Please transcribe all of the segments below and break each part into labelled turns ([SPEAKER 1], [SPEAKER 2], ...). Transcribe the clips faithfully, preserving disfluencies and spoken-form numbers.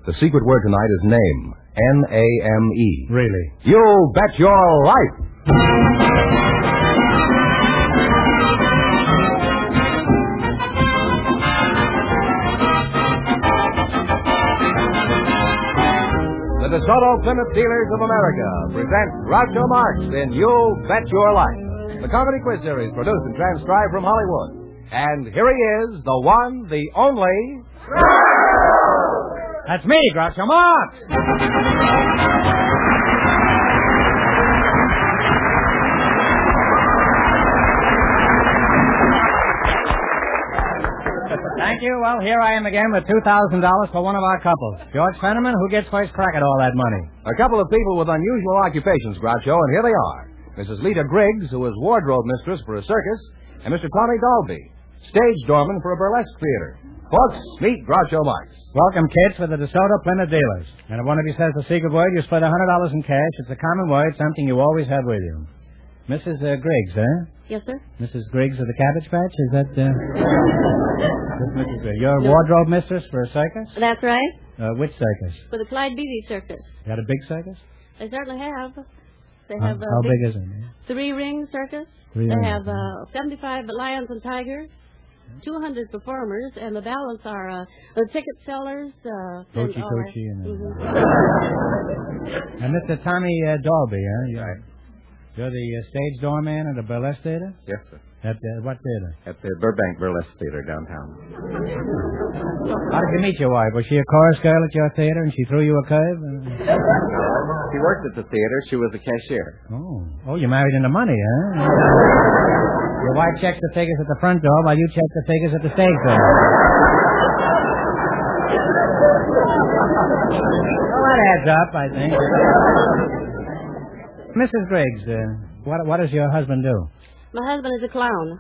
[SPEAKER 1] The secret word tonight is name. N A M E.
[SPEAKER 2] Really?
[SPEAKER 1] You bet your life. The DeSoto Plymouth Dealers of America present Groucho Marx in You Bet Your Life, the comedy quiz series produced and transcribed from Hollywood. And here he is, the one, the only...
[SPEAKER 2] That's me, Groucho Marx! Thank you. Well, here I am again with two thousand dollars for one of our couples. George Fenneman, who gets first crack at all that money?
[SPEAKER 1] A couple of people with unusual occupations, Groucho, and here they are. Missus Lita Griggs, who is wardrobe mistress for a circus, and Mister Tommy Dalby, stage doorman for a burlesque theater. Folks, meet Groucho Marx.
[SPEAKER 2] Welcome, kids, for the DeSoto Plymouth Dealers. And if one of you says the secret word, you split one hundred dollars in cash. It's a common word, something you always have with you. Missus Uh, Griggs, eh?
[SPEAKER 3] Yes, sir.
[SPEAKER 2] Missus Griggs of the Cabbage Patch, is that, uh... That's Missus Griggs. You're a wardrobe mistress for a circus?
[SPEAKER 3] That's right.
[SPEAKER 2] Uh, which circus?
[SPEAKER 3] For the Clyde Beatty Circus.
[SPEAKER 2] You got a big circus?
[SPEAKER 3] They certainly have. They
[SPEAKER 2] How,
[SPEAKER 3] have a
[SPEAKER 2] how
[SPEAKER 3] big,
[SPEAKER 2] big is it?
[SPEAKER 3] three-ring circus.
[SPEAKER 2] Three
[SPEAKER 3] they
[SPEAKER 2] rings,
[SPEAKER 3] have uh, seventy-five lions and tigers, two hundred performers, and the balance are uh, the ticket sellers. Uh, and
[SPEAKER 2] Tochi
[SPEAKER 3] all
[SPEAKER 2] Tochi
[SPEAKER 3] that.
[SPEAKER 2] and...
[SPEAKER 3] Mhm.
[SPEAKER 2] And Mister Tommy uh, Dalby, huh? You're, you're the uh, stage doorman at the burlesque theater?
[SPEAKER 4] Yes, sir.
[SPEAKER 2] At uh, what theater?
[SPEAKER 4] At the Burbank Burlesque Theater downtown.
[SPEAKER 2] How did you meet your wife? Was she a chorus girl at your theater and she threw you a curve?
[SPEAKER 4] She worked at the theater. She was a cashier.
[SPEAKER 2] Oh. Oh, you married into money, huh? Your wife checks the figures at the front door while you check the figures at the stage door. Well, that adds up, I think. Missus Griggs, uh, what, what does your husband do?
[SPEAKER 3] My husband is a clown.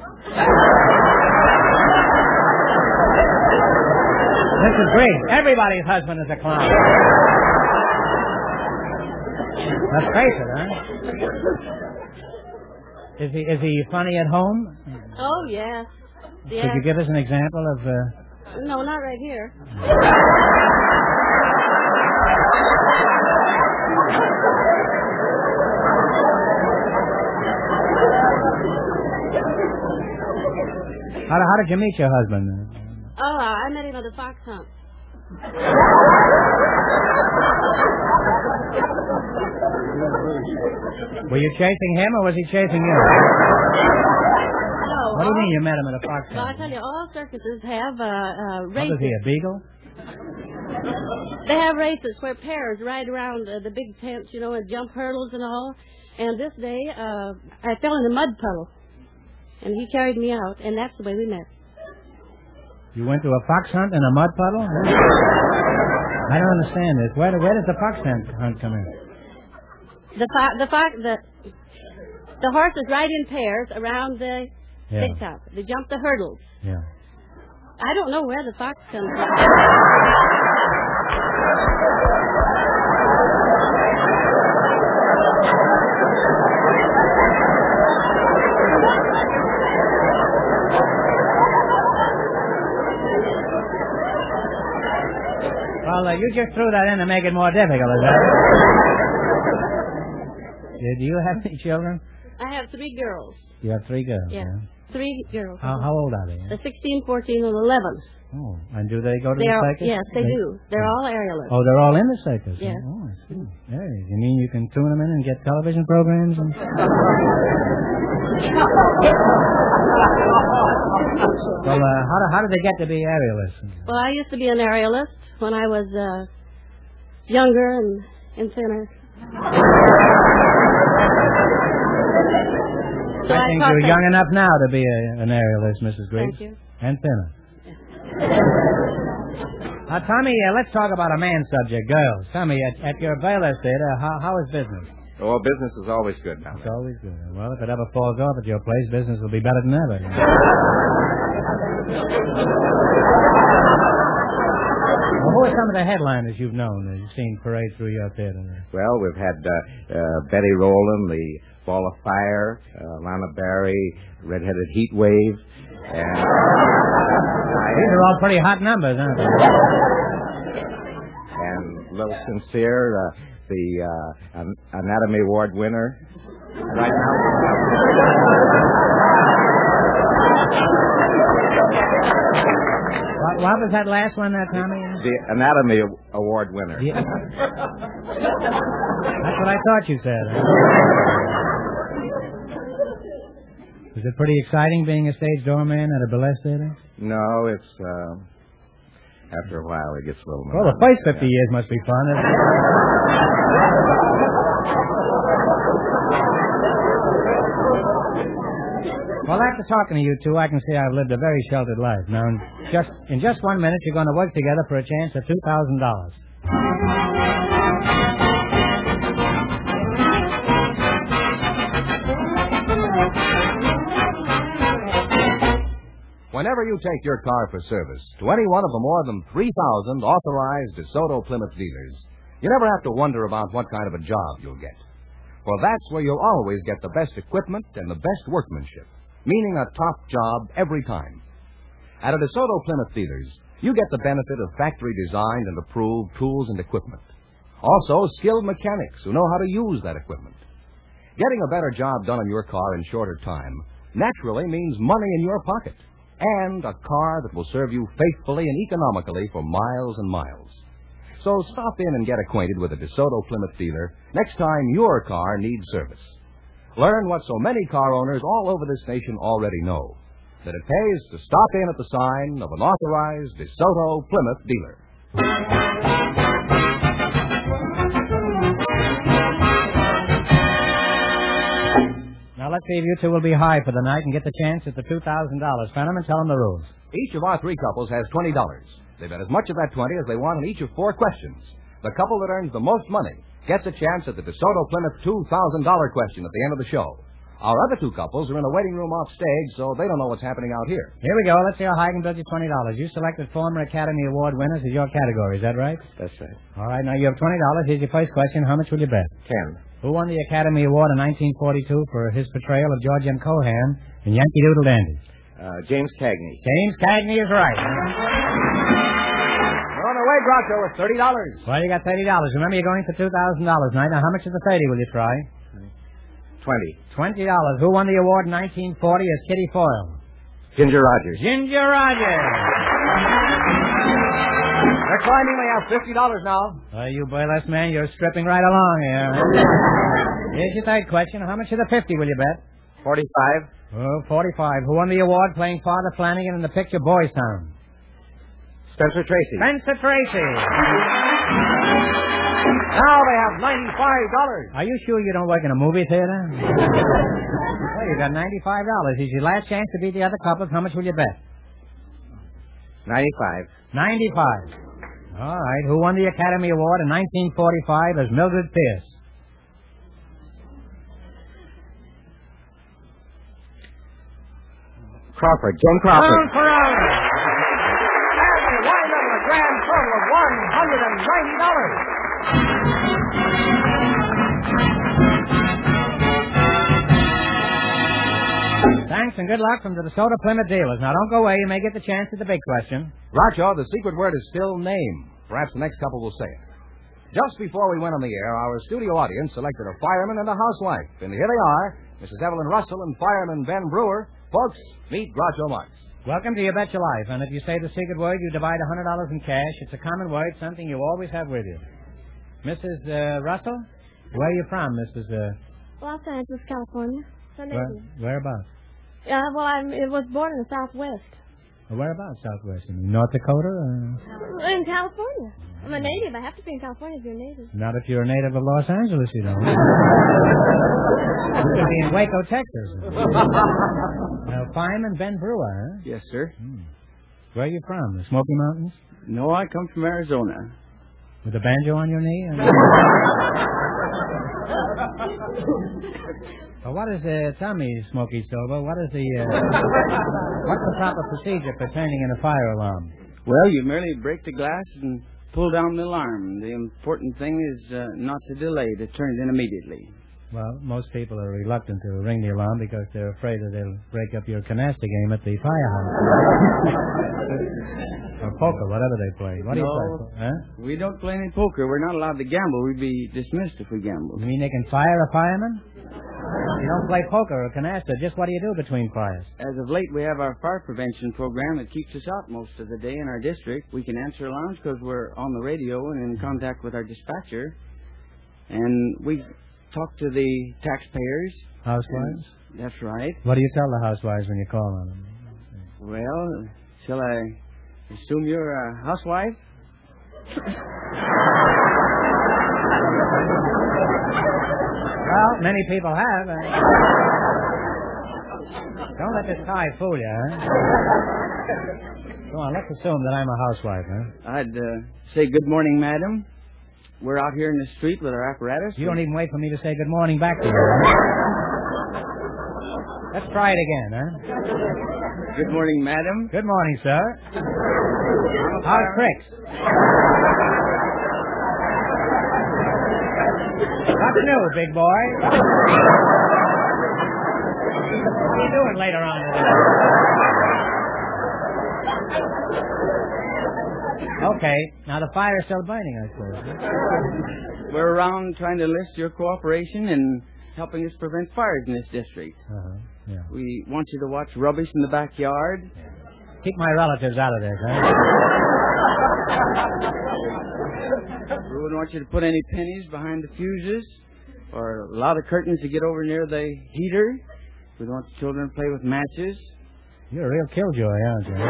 [SPEAKER 2] Missus Griggs, everybody's husband is a clown. Let's face it, huh? Is he is he funny at home?
[SPEAKER 3] Oh, yes. yes.
[SPEAKER 2] Could you give us an example of... Uh...
[SPEAKER 3] No, not right here.
[SPEAKER 2] How, how did you meet your husband?
[SPEAKER 3] Oh, uh, I met him at the fox hunt.
[SPEAKER 2] Were you chasing him or was he chasing you?
[SPEAKER 3] No.
[SPEAKER 2] What do you mean you met him at a fox hunt?
[SPEAKER 3] Well, I tell you, all circuses have uh, uh, races.
[SPEAKER 2] What is he, a beagle?
[SPEAKER 3] They have races where pairs ride around uh, the big tents, you know, and jump hurdles and all. And this day, uh, I fell in a mud puddle. And he carried me out, and that's the way we met.
[SPEAKER 2] You went to a fox hunt in a mud puddle? I don't understand this. Where, where does the fox hunt, hunt come in?
[SPEAKER 3] The fo- the fox the the horses ride in pairs around the
[SPEAKER 2] Yeah.
[SPEAKER 3] big top. They jump the hurdles.
[SPEAKER 2] Yeah.
[SPEAKER 3] I don't know where the fox comes from.
[SPEAKER 2] Well, uh, you just threw that in to make it more difficult, is that it? Do you have any children?
[SPEAKER 3] I have three girls.
[SPEAKER 2] You have three girls,
[SPEAKER 3] Yeah.
[SPEAKER 2] yeah?
[SPEAKER 3] Three girls.
[SPEAKER 2] How, how old are they?
[SPEAKER 3] They're sixteen, fourteen, and eleven.
[SPEAKER 2] Oh, and do they go to
[SPEAKER 3] They
[SPEAKER 2] the
[SPEAKER 3] are,
[SPEAKER 2] circus?
[SPEAKER 3] yes, they do. They're all aerialists.
[SPEAKER 2] Oh, they're all in the circus?
[SPEAKER 3] Yeah.
[SPEAKER 2] Oh, I see. Hey, you mean you can tune them in and get television programs? And... well, uh, how, do, how did they get to be aerialists?
[SPEAKER 3] Well, I used to be an aerialist when I was uh, younger and, and thinner. So
[SPEAKER 2] I think
[SPEAKER 3] taught
[SPEAKER 2] you're
[SPEAKER 3] them.
[SPEAKER 2] young enough now to be a, an aerialist, Missus Griggs.
[SPEAKER 3] Thank you.
[SPEAKER 2] And thinner. Now, Tommy, uh, let's talk about a man subject, girls. Tommy, at, at your burlesque theater, how, how is business?
[SPEAKER 4] Oh, business is always good now.
[SPEAKER 2] It's always good. Well, if it ever falls off at your place, business will be better than ever. You know? Well, who are some of the headliners you've known that you've seen parade through your theater?
[SPEAKER 4] Well, we've had uh, uh, Betty Rowland, the Ball of Fire, uh, Lana Barry, Redheaded Heat Wave, and...
[SPEAKER 2] These are all pretty hot numbers, aren't they?
[SPEAKER 4] little sincere. Uh, the uh, an- Anatomy Award winner. Right now.
[SPEAKER 2] What, what was that last one there, Tommy?
[SPEAKER 4] The Anatomy Award winner.
[SPEAKER 2] Yeah. That's what I thought you said. Is it pretty exciting being a stage doorman at a burlesque theater?
[SPEAKER 4] No, it's, uh, after a while it gets a little...
[SPEAKER 2] Well, the first fifty years must be fun. Well, after talking to you two, I can see I've lived a very sheltered life. Now, in just, in just one minute, you're going to work together for a chance at two thousand dollars.
[SPEAKER 1] Whenever you take your car for service to any one of the more than three thousand authorized DeSoto Plymouth dealers, you never have to wonder about what kind of a job you'll get. For that's where you'll always get the best equipment and the best workmanship, meaning a top job every time. At a DeSoto Plymouth dealers, you get the benefit of factory-designed and approved tools and equipment. Also, skilled mechanics who know how to use that equipment. Getting a better job done on your car in shorter time naturally means money in your pocket and a car that will serve you faithfully and economically for miles and miles. So stop in and get acquainted with a DeSoto Plymouth dealer next time your car needs service. Learn what so many car owners all over this nation already know, that it pays to stop in at the sign of an authorized DeSoto Plymouth dealer.
[SPEAKER 2] Now, let's see if you two will be high for the night and get the chance at the two thousand dollars. Fenneman, tell them the rules.
[SPEAKER 1] Each of our three couples has twenty dollars. They bet as much of that twenty as they want in each of four questions. The couple that earns the most money gets a chance at the DeSoto Plymouth two thousand dollars question at the end of the show. Our other two couples are in a waiting room off stage, so they don't know what's happening out here.
[SPEAKER 2] Here we go. Let's see how high I can build you twenty dollars. You selected former Academy Award winners as your category. Is that right?
[SPEAKER 4] That's right.
[SPEAKER 2] All right. Now, you have twenty dollars. Here's your first question. How much will you bet?
[SPEAKER 4] Ten.
[SPEAKER 2] Who won the Academy Award in nineteen forty-two for his portrayal of George M. Cohan in Yankee Doodle Dandy?
[SPEAKER 4] Uh, James Cagney.
[SPEAKER 2] James Cagney is right.
[SPEAKER 1] We're on our way, Groucho, with thirty dollars.
[SPEAKER 2] Well, you got thirty dollars. Remember, you're going for two thousand dollars tonight. Now, how much of the thirty will you try?
[SPEAKER 4] Twenty.
[SPEAKER 2] twenty dollars. Who won the award in nineteen forty as Kitty Foyle?
[SPEAKER 4] Ginger Rogers.
[SPEAKER 2] Ginger Rogers.
[SPEAKER 1] They're climbing. They have fifty dollars now.
[SPEAKER 2] Well, you burlesque man, you're stripping right along here. Here's your third question. How much of the fifty will you bet?
[SPEAKER 4] Forty-five.
[SPEAKER 2] Oh, forty-five. Who won the award playing Father Flanagan in the picture Boys Town?
[SPEAKER 4] Spencer Tracy.
[SPEAKER 2] Spencer Tracy.
[SPEAKER 1] Now they have ninety-five dollars.
[SPEAKER 2] Are you sure you don't work in a movie theater? Well, you got ninety-five dollars. Here's your last chance to beat the other couples. How much will you bet?
[SPEAKER 4] Ninety-five.
[SPEAKER 2] ninety-five. All right. Who won the Academy Award in nineteen forty-five as Mildred Pierce?
[SPEAKER 4] Crawford. Joan Crawford.
[SPEAKER 2] Joan Crawford.
[SPEAKER 1] And they wind up with a grand total of one hundred ninety dollars.
[SPEAKER 2] Thanks and good luck from the DeSoto Plymouth dealers. Now, don't go away. You may get the chance at the big question.
[SPEAKER 1] Groucho, the secret word is still name. Perhaps the next couple will say it. Just before we went on the air, our studio audience selected a fireman and a housewife. And here they are, Missus Evelyn Russell and fireman Ben Brewer. Folks, meet Groucho Marx.
[SPEAKER 2] Welcome to You Bet Your Life. And if you say the secret word, you divide one hundred dollars in cash. It's a common word, something you always have with you. Missus Uh, Russell, where are you from, Missus Uh...
[SPEAKER 5] Los Angeles, California.
[SPEAKER 2] Where, whereabouts?
[SPEAKER 5] Yeah, well, I was born in the Southwest.
[SPEAKER 2] Whereabouts, Southwest? In North Dakota? Or...
[SPEAKER 5] In California. I'm a native. I have to be in California if you're a native.
[SPEAKER 2] Not if you're a native of Los Angeles, you don't. You could be in Waco, Texas. Now, fireman Ben Brewer, huh?
[SPEAKER 6] Yes, sir.
[SPEAKER 2] Hmm. Where are you from? The Smoky Mountains?
[SPEAKER 6] No, I come from Arizona.
[SPEAKER 2] With a banjo on your knee? Well, what is the... Tell me, Smoky Silver, what is the... Uh, what's the proper procedure for turning in a fire alarm?
[SPEAKER 6] Well, you merely break the glass and pull down the alarm. The important thing is uh, not to delay, to turn it in immediately.
[SPEAKER 2] Well, most people are reluctant to ring the alarm because they're afraid that they'll break up your canasta game at the firehouse. Or poker, whatever they play. What do
[SPEAKER 6] No.
[SPEAKER 2] you play? Huh?
[SPEAKER 6] We don't play any poker. We're not allowed to gamble. We'd be dismissed if we gambled.
[SPEAKER 2] You mean they can fire a fireman? You don't play poker or canasta. Just what do you do between fires?
[SPEAKER 6] As of late, we have our fire prevention program that keeps us out most of the day in our district. We can answer alarms because we're on the radio and in contact with our dispatcher. And we talk to the taxpayers.
[SPEAKER 2] Housewives?
[SPEAKER 6] And that's right.
[SPEAKER 2] What do you tell the housewives when you call on them?
[SPEAKER 6] Well, shall I assume you're a housewife?
[SPEAKER 2] Well, many people have. Uh... Don't let this tie fool you, huh? Go on, let's assume that I'm a housewife, huh?
[SPEAKER 6] I'd uh, say good morning, madam. We're out here in the street with our apparatus.
[SPEAKER 2] You don't even wait for me to say good morning back to you, huh? Let's try it again, huh?
[SPEAKER 6] Good morning, madam.
[SPEAKER 2] Good morning, sir. How's tricks? What's new, big boy? What are you doing later on today? Okay, now the fire's still burning, I suppose.
[SPEAKER 6] We're around trying to enlist your cooperation in helping us prevent fires in this district.
[SPEAKER 2] Uh-huh, yeah.
[SPEAKER 6] We want you to watch rubbish in the backyard.
[SPEAKER 2] Keep my relatives out of this, huh?
[SPEAKER 6] We wouldn't want you to put any pennies behind the fuses or allow the curtains to get over near the heater. We don't want the children to play with matches.
[SPEAKER 2] You're a real killjoy, aren't you?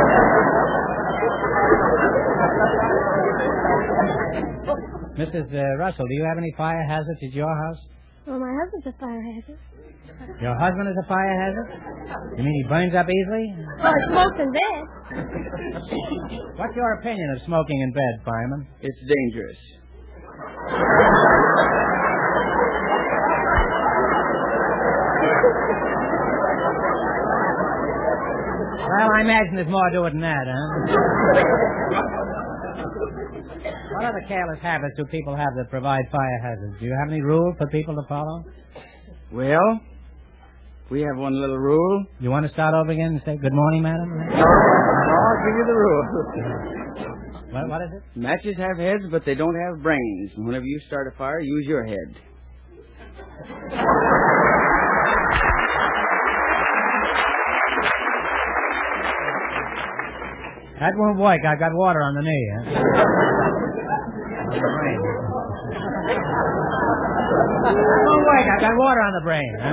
[SPEAKER 2] Missus Uh, Russell, do you have any fire hazards at your house?
[SPEAKER 5] Well, my husband's a fire hazard.
[SPEAKER 2] Your husband is a fire hazard? You mean he burns up easily?
[SPEAKER 5] Well, he smokes in bed.
[SPEAKER 2] What's your opinion of smoking in bed, fireman?
[SPEAKER 6] It's dangerous.
[SPEAKER 2] Well, I imagine there's more to it than that, huh? What other careless habits do people have that provide fire hazards? Do you have any rules for people to follow?
[SPEAKER 6] Well, we have one little rule.
[SPEAKER 2] You want to start over again and say good morning, madam?
[SPEAKER 6] No, I'll give you the rule.
[SPEAKER 2] What, what is it?
[SPEAKER 6] Matches have heads, but they don't have brains. And whenever you start a fire, use your head.
[SPEAKER 2] That won't work. I've got water on the knee, huh? On the brain. That won't work. I've got water on the brain, huh?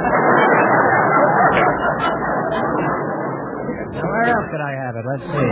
[SPEAKER 2] Now, where else could I have it? Let's see.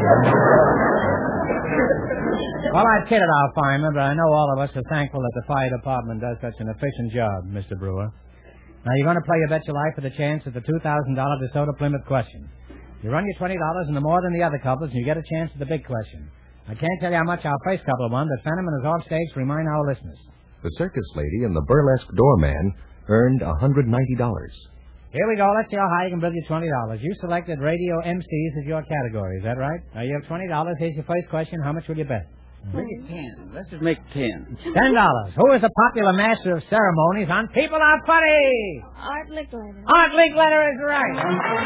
[SPEAKER 2] Well, I've kidded our firemen, but I know all of us are thankful that the fire department does such an efficient job, Mister Brewer. Now, you're going to play your bet your life for the chance at the two thousand dollars DeSoto Plymouth question. You run your twenty dollars and the more than the other couples, and you get a chance at the big question. I can't tell you how much our first couple won, but Fenneman is off stage to remind our listeners.
[SPEAKER 1] The circus lady and the burlesque doorman earned one hundred ninety dollars.
[SPEAKER 2] Here we go. Let's see how high you can build your twenty dollars. You selected radio M Cs as your category. Is that right? Now, you have twenty dollars. Here's your first question. How much will you bet?
[SPEAKER 6] Make it ten. Let's just make ten.
[SPEAKER 2] Ten dollars. Who is the popular master of ceremonies on People Are Funny?
[SPEAKER 5] Art Lickletter.
[SPEAKER 2] Art Linkletter is right.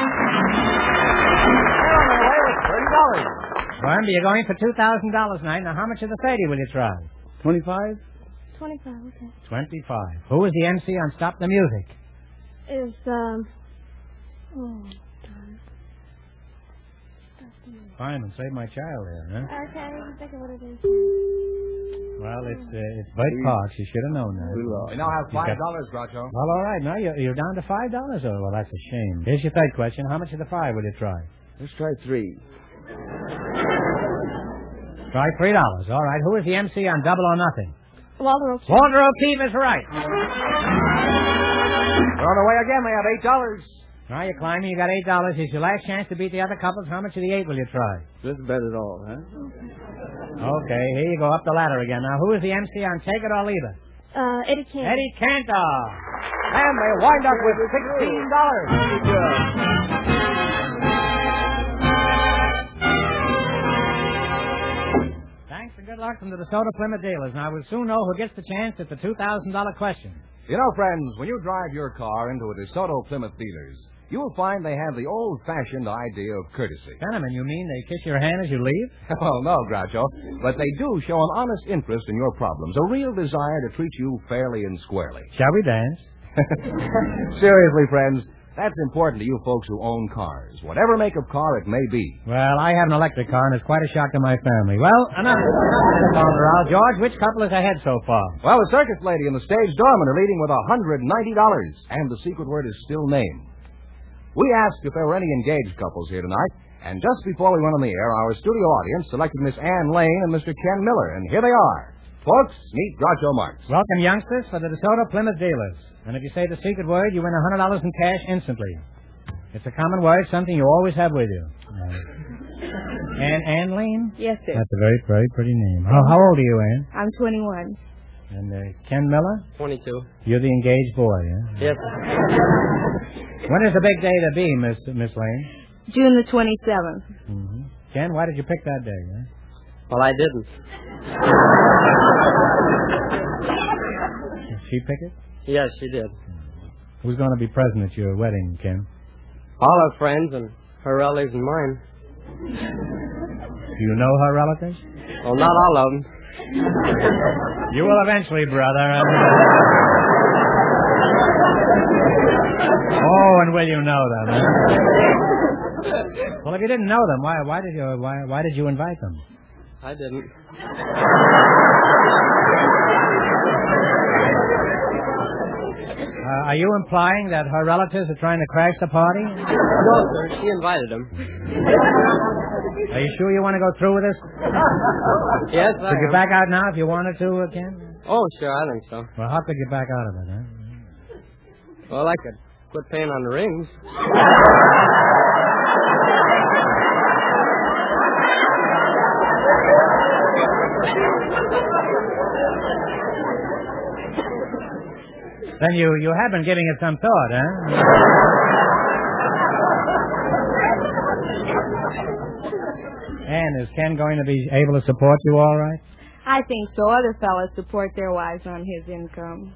[SPEAKER 1] thirty dollars.
[SPEAKER 2] Remember, you're going for two thousand dollars tonight. Now, how much of the thirty will you try?
[SPEAKER 6] Twenty-five?
[SPEAKER 5] Twenty-five, okay.
[SPEAKER 2] Twenty-five. Who is the M C on Stop the Music?
[SPEAKER 5] Is, um... Oh, darn.
[SPEAKER 2] Fireman, save my child here, huh?
[SPEAKER 5] Okay, think of what it is.
[SPEAKER 2] Well, it's uh, it's Bud Parks. You should have known that.
[SPEAKER 6] We lost.
[SPEAKER 1] We now have
[SPEAKER 2] You
[SPEAKER 1] five
[SPEAKER 2] got-
[SPEAKER 1] dollars, Groucho.
[SPEAKER 2] Well, all right. Now you're, you're down to five dollars. Oh, well, that's a shame. Here's your third question. How much of the five will you try?
[SPEAKER 6] Let's try three.
[SPEAKER 2] Try three dollars. All right. Who is the M C on Double or Nothing?
[SPEAKER 5] Walter O'Keefe.
[SPEAKER 2] Walter O'Keefe is right.
[SPEAKER 1] Thrown away again. They have eight dollars.
[SPEAKER 2] Now you're climbing. You got eight dollars. Here's your last chance to beat the other couples. How much of the eight will you try?
[SPEAKER 6] Let's bet it all, huh?
[SPEAKER 2] Okay. Here you go up the ladder again. Now, who is the M C on Take It or Leave It?
[SPEAKER 5] Uh, Eddie Cantor.
[SPEAKER 2] Eddie Cantor.
[SPEAKER 1] And they wind up with sixteen dollars.
[SPEAKER 2] Thanks and good luck from the DeSoto Plymouth dealers. Now, we'll soon know who gets the chance at the two thousand dollars question.
[SPEAKER 1] You know, friends, when you drive your car into a DeSoto Plymouth dealer's, you'll find they have the old-fashioned idea of courtesy.
[SPEAKER 2] Gentlemen, you mean they kiss your hand as you leave?
[SPEAKER 1] Oh, no, Groucho. But they do show an honest interest in your problems, a real desire to treat you fairly and squarely.
[SPEAKER 2] Shall we dance?
[SPEAKER 1] Seriously, friends, that's important to you folks who own cars, whatever make of car it may be.
[SPEAKER 2] Well, I have an electric car, and it's quite a shock to my family. Well, enough. George, which couple is ahead so far?
[SPEAKER 1] Well, the circus lady and the stage doorman are leading with one hundred ninety dollars, and the secret word is still name. We asked if there were any engaged couples here tonight, and just before we went on the air, our studio audience selected Miss Ann Lane and Mister Ken Miller, and here they are. Folks, meet Groucho Marx.
[SPEAKER 2] Welcome, youngsters, for the DeSoto Plymouth dealers. And if you say the secret word, you win one hundred dollars in cash instantly. It's a common word, something you always have with you. Uh, Ann, Ann Lane?
[SPEAKER 5] Yes, sir.
[SPEAKER 2] That's a very, very pretty name. How, how old are you, Ann?
[SPEAKER 5] I'm twenty-one.
[SPEAKER 2] And uh, Ken Miller?
[SPEAKER 6] twenty-two.
[SPEAKER 2] You're the engaged boy, yeah?
[SPEAKER 6] Yes.
[SPEAKER 2] When is the big day to be, Miss Miss Lane?
[SPEAKER 5] June the twenty-seventh.
[SPEAKER 2] Mm-hmm. Ken, why did you pick that day, huh?
[SPEAKER 6] Well, I didn't.
[SPEAKER 2] Did she pick it?
[SPEAKER 6] Yes, she did.
[SPEAKER 2] Who's going to be present at your wedding, Ken?
[SPEAKER 6] All her friends and her relatives and mine.
[SPEAKER 2] Do you know her relatives?
[SPEAKER 6] Well, not all of them.
[SPEAKER 2] You will eventually, brother. Oh, and will you know them? Huh? Well, if you didn't know them, why why did you why why did you invite them?
[SPEAKER 6] I didn't.
[SPEAKER 2] Uh, are you implying that her relatives are trying to crash the party?
[SPEAKER 6] No, sir. She invited them.
[SPEAKER 2] Are you sure you want to go through with this?
[SPEAKER 6] Yes, I
[SPEAKER 2] Could you
[SPEAKER 6] am.
[SPEAKER 2] back out now if you wanted to, uh, Ken?
[SPEAKER 6] Oh, sure, I think so.
[SPEAKER 2] Well, how could you back out of it, huh?
[SPEAKER 6] Well, I could quit paying on the rings.
[SPEAKER 2] Then you, you have been giving it some thought, huh? And is Ken going to be able to support you all right?
[SPEAKER 5] I think so. Other fellas support their wives on his income.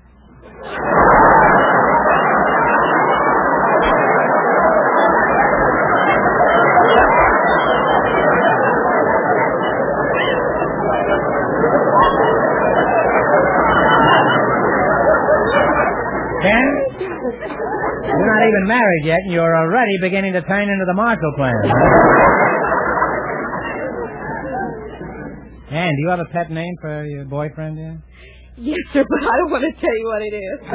[SPEAKER 2] Ken? You're not even married yet, and you're already beginning to turn into the Marshall Plan. Ann, do you have a pet name for your boyfriend there?
[SPEAKER 5] Yes, sir, but I don't want to tell you what it is.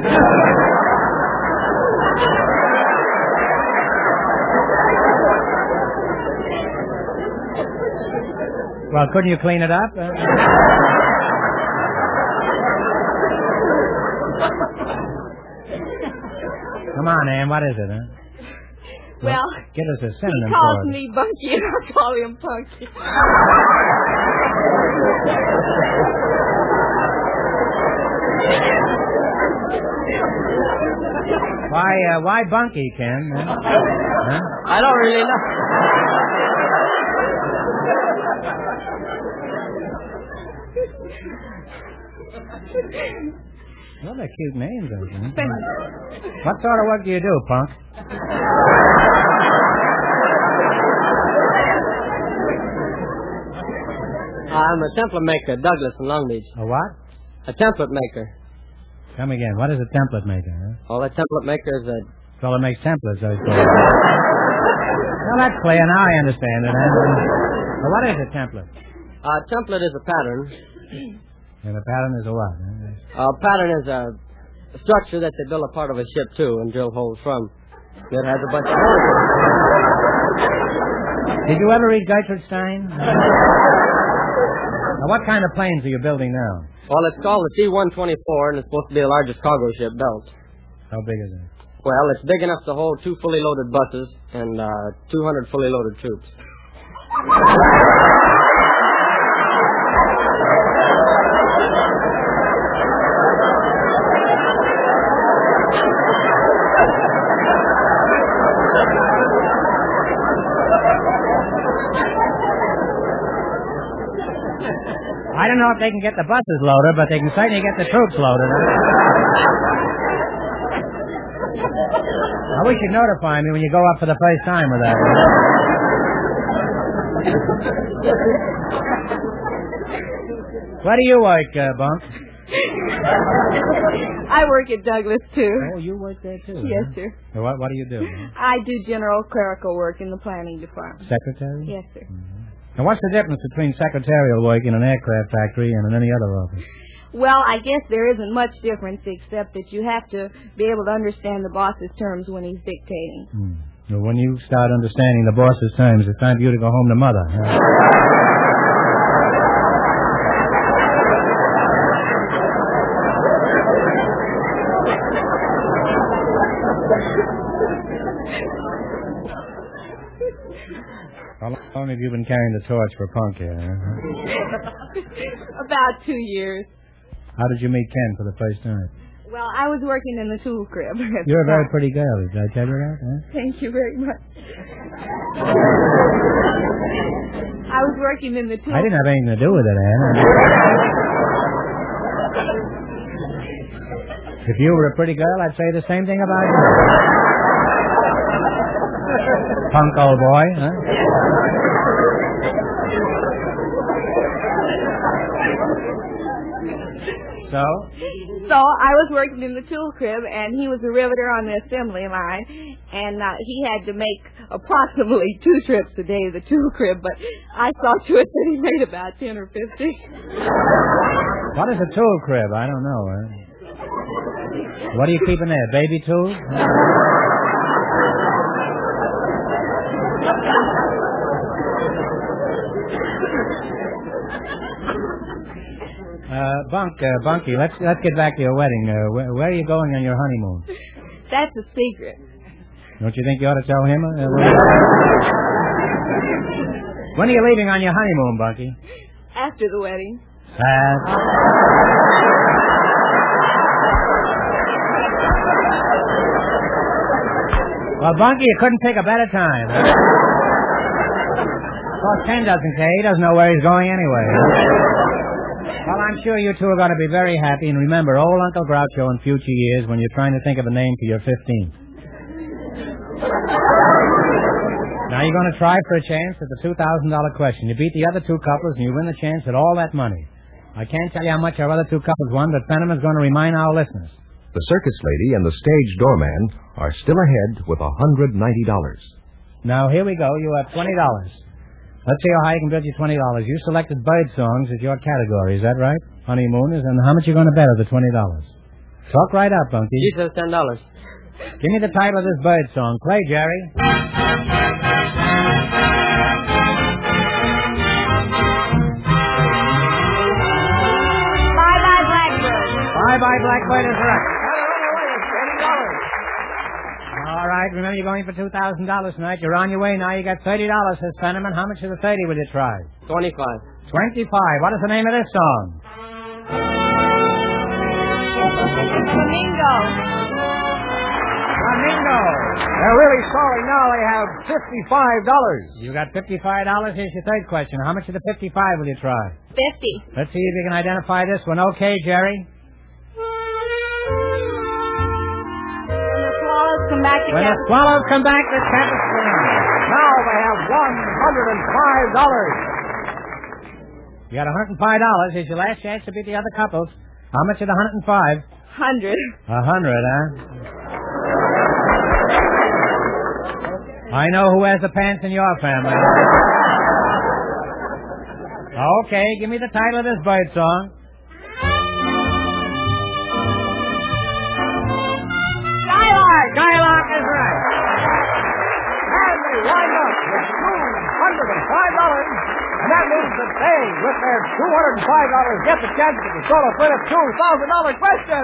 [SPEAKER 2] Well, couldn't you clean it up? Uh, Come on, Ann, what is it, huh?
[SPEAKER 5] Well,
[SPEAKER 2] Give us a
[SPEAKER 5] he
[SPEAKER 2] synonym
[SPEAKER 5] calls
[SPEAKER 2] for it.
[SPEAKER 5] me Bunky, and I call him Punky.
[SPEAKER 2] Why, uh, why Bunky, Ken? Huh? Huh?
[SPEAKER 6] I don't really know.
[SPEAKER 2] Well, they're cute names, those, huh? What sort of work do you do, punk?
[SPEAKER 6] I'm a template maker at Douglas in Long Beach.
[SPEAKER 2] A what?
[SPEAKER 6] A template maker.
[SPEAKER 2] Come again. What is a template maker, huh?
[SPEAKER 6] Well, a template maker is a...
[SPEAKER 2] Fellow makes templates, I suppose. Well, that's clear. Now I understand it, huh? Well, what is a template?
[SPEAKER 6] A template is a pattern.
[SPEAKER 2] And a pattern is a what? Huh?
[SPEAKER 6] A pattern is a structure that they build a part of a ship to and drill holes from. It has a bunch of holes.
[SPEAKER 2] Did you ever read Gertrude Stein? Now, what kind of planes are you building now?
[SPEAKER 6] Well, it's called the C one twenty-four, and it's supposed to be the largest cargo ship built.
[SPEAKER 2] How big is it?
[SPEAKER 6] Well, it's big enough to hold two fully loaded buses and uh, two hundred fully loaded troops.
[SPEAKER 2] I don't don't know if they can get the buses loaded, but they can certainly get the troops loaded. I wish you'd notify me when you go up for the first time with that. Where do you work, uh, Bunk?
[SPEAKER 7] I work at Douglas, too.
[SPEAKER 2] Oh, you work there, too?
[SPEAKER 7] Yes,
[SPEAKER 2] huh?
[SPEAKER 7] sir.
[SPEAKER 2] So what, what do you do? Huh?
[SPEAKER 7] I do general clerical work in the planning department.
[SPEAKER 2] Secretary?
[SPEAKER 7] Yes, sir.
[SPEAKER 2] Mm-hmm. Now, what's the difference between secretarial work in an aircraft factory and in any other office?
[SPEAKER 7] Well, I guess there isn't much difference except that you have to be able to understand the boss's terms when he's dictating.
[SPEAKER 2] Hmm. Well, when you start understanding the boss's terms, it's time for you to go home to Mother. Huh? How long have you been carrying the torch for Punk here? Huh?
[SPEAKER 7] About two years.
[SPEAKER 2] How did you meet Ken for the first time?
[SPEAKER 7] Well, I was working in the tool crib.
[SPEAKER 2] You're a very pretty girl. Did I tell you that? Huh?
[SPEAKER 7] Thank you very much. I was working in the tool...
[SPEAKER 2] I didn't have anything to do with it, Ann. If you were a pretty girl, I'd say the same thing about you. Punk old boy, huh? So?
[SPEAKER 7] So I was working in the tool crib, and he was a riveter on the assembly line, and uh, he had to make approximately two trips a day to the tool crib, but I saw to it that he made about ten or fifteen.
[SPEAKER 2] What is a tool crib? I don't know. Huh? What are you keeping there? Baby tools? Uh, Bunk, uh, Bunky, let's let's get back to your wedding. Uh, where, where are you going on your honeymoon?
[SPEAKER 7] That's a secret.
[SPEAKER 2] Don't you think you ought to tell him? Uh, when, when are you leaving on your honeymoon, Bunky?
[SPEAKER 7] After the wedding.
[SPEAKER 2] Uh, well, Bunky, you couldn't pick a better time. Huh? Of course, Ken doesn't care. He doesn't know where he's going anyway. Well, I'm sure you two are going to be very happy. And remember, old Uncle Groucho in future years when you're trying to think of a name for your fifteenth. Now you're going to try for a chance at the two thousand dollars question. You beat the other two couples and you win the chance at all that money. I can't tell you how much our other two couples won, but Fenneman's going to remind our listeners.
[SPEAKER 1] The circus lady and the stage doorman are still ahead with one hundred ninety dollars.
[SPEAKER 2] Now, here we go. You have twenty dollars. Let's see how high you can build you twenty dollars. You selected bird songs as your category. Is that right? Honeymooners. And how much are you going to bet of the twenty dollars? Talk right up, Bunky.
[SPEAKER 8] He says ten dollars.
[SPEAKER 2] Give me the title of this bird song. Play, Jerry.
[SPEAKER 7] Bye-bye, Blackbird.
[SPEAKER 2] Bye-bye, Blackbird is right. All right, remember you're going for two thousand dollars tonight. You're on your way now. You got thirty dollars, says Fenneman. How much of the thirty will you try?
[SPEAKER 8] Twenty-five.
[SPEAKER 2] Twenty-five. What is the name of this song?
[SPEAKER 7] Flamingo.
[SPEAKER 2] Flamingo.
[SPEAKER 1] They're really sorry now. They have fifty-five dollars.
[SPEAKER 2] You got fifty-five dollars. Here's your third question. How much of the fifty-five will you try?
[SPEAKER 7] Fifty.
[SPEAKER 2] Let's see if you can identify this one. Okay, Jerry.
[SPEAKER 7] Come back to
[SPEAKER 2] When the swallows come back, the cat is spinning.
[SPEAKER 1] Now they have one hundred five dollars.
[SPEAKER 2] You got one hundred five dollars. Here's your last chance to beat the other couples. How much of the one hundred five?
[SPEAKER 7] Hundred.
[SPEAKER 2] A hundred, huh? I know who has the pants in your family. Okay, give me the title of this bird song.
[SPEAKER 7] Skylark.
[SPEAKER 2] Skylark is right.
[SPEAKER 1] And they wind up with two hundred five dollars. And that means that they, with their two hundred five dollars, get the chance to the solo Plymouth two thousand dollars question.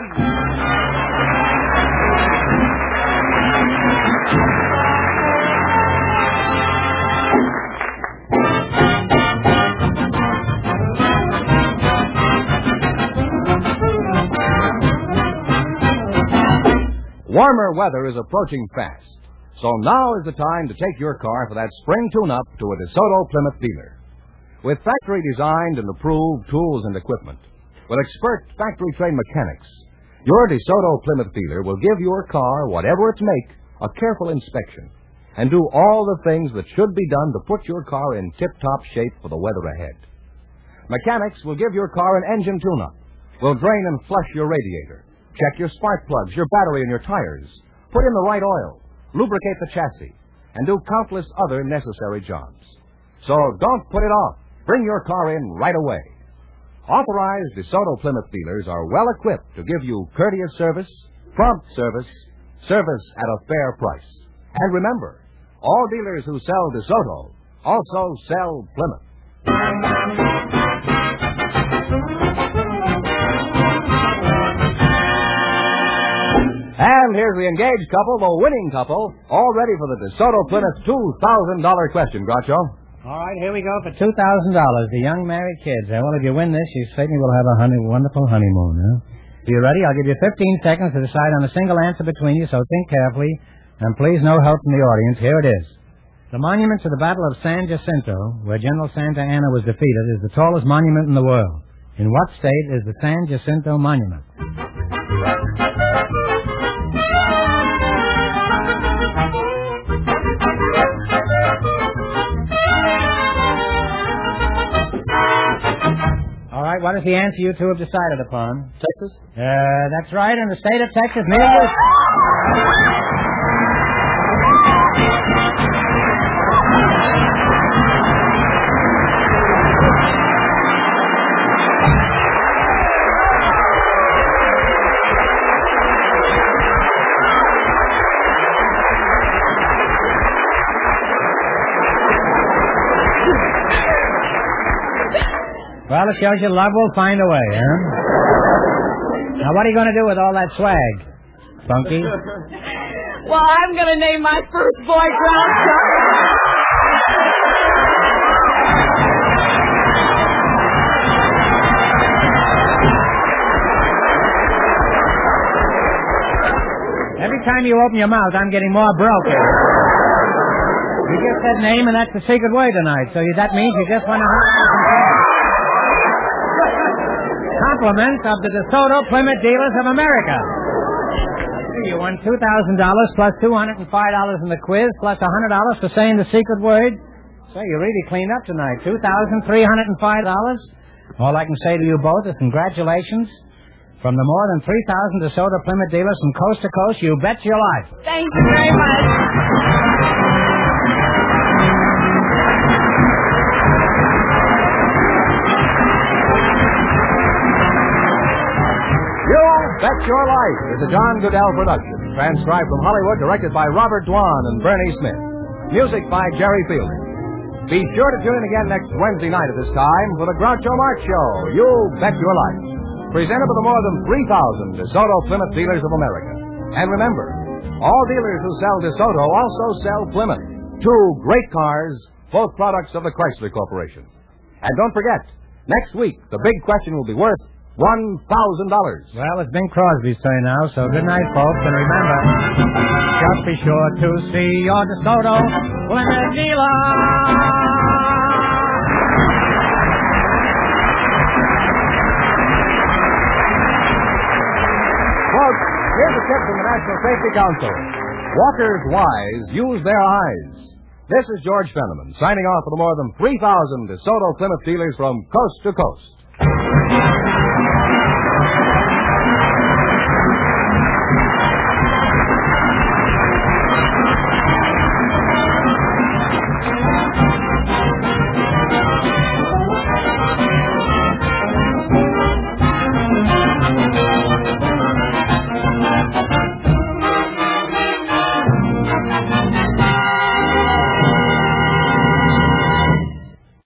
[SPEAKER 1] Warmer weather is approaching fast, so now is the time to take your car for that spring tune-up to a DeSoto Plymouth dealer. with factory-designed and approved tools and equipment, with expert factory-trained mechanics, your DeSoto Plymouth dealer will give your car, whatever its make, a careful inspection and do all the things that should be done to put your car in tip-top shape for the weather ahead. Mechanics will give your car an engine tune-up, will drain and flush your radiator, check your spark plugs, your battery, and your tires, put in the right oil, lubricate the chassis, and do countless other necessary jobs. So don't put it off. Bring your car in right away. Authorized DeSoto Plymouth dealers are well equipped to give you courteous service, prompt service, service at a fair price. And remember, all dealers who sell DeSoto also sell Plymouth. And here's the engaged couple, the winning couple, all ready for the DeSoto Plymouth two thousand dollars question, Groucho.
[SPEAKER 2] All right, here we go for two thousand dollars. The young married kids. Uh, well, if you win this, you certainly will have a honey, wonderful honeymoon. Huh? Are you ready? I'll give you fifteen seconds to decide on a single answer between you, so think carefully. And please, no help from the audience. Here it is. The monument to the Battle of San Jacinto, where General Santa Anna was defeated, is the tallest monument in the world. In what state is the San Jacinto Monument? All right, what is the answer you two have decided upon?
[SPEAKER 1] Texas?
[SPEAKER 2] Uh, that's right, in the state of Texas, near you. Well, it shows you love will find a way, huh? Now, what are you going to do with all that swag, Funky?
[SPEAKER 7] Well, I'm going to name my first boy Groucho.
[SPEAKER 2] Every time you open your mouth, I'm getting more broken. You just said name, and that's the secret word tonight. So you, that means you just want to... Compliments of the DeSoto Plymouth Dealers of America. You won two thousand dollars plus two hundred five dollars in the quiz plus one hundred dollars for saying the secret word. So you really cleaned up tonight. two thousand three hundred five dollars. All I can say to you both is congratulations. From the more than three thousand DeSoto Plymouth dealers from coast to coast, you bet your life.
[SPEAKER 7] Thank you very much.
[SPEAKER 1] Bet Your Life is a John Goodell production, transcribed from Hollywood, directed by Robert Dwan and Bernie Smith. Music by Jerry Fielder. Be sure to tune in again next Wednesday night at this time for the Groucho Marx Show, You Bet Your Life, presented by the more than three thousand DeSoto Plymouth Dealers of America. And remember, all dealers who sell DeSoto also sell Plymouth, two great cars, both products of the Chrysler Corporation. And don't forget, next week, the big question will be worth one thousand dollars.
[SPEAKER 2] Well, it's Bing Crosby's turn now, so good night, folks. And remember, just be sure to see your DeSoto Plymouth dealer.
[SPEAKER 1] Folks, here's a tip from the National Safety Council. Walkers wise use their eyes. This is George Fenneman, signing off for the more than three thousand DeSoto Plymouth dealers from coast to coast.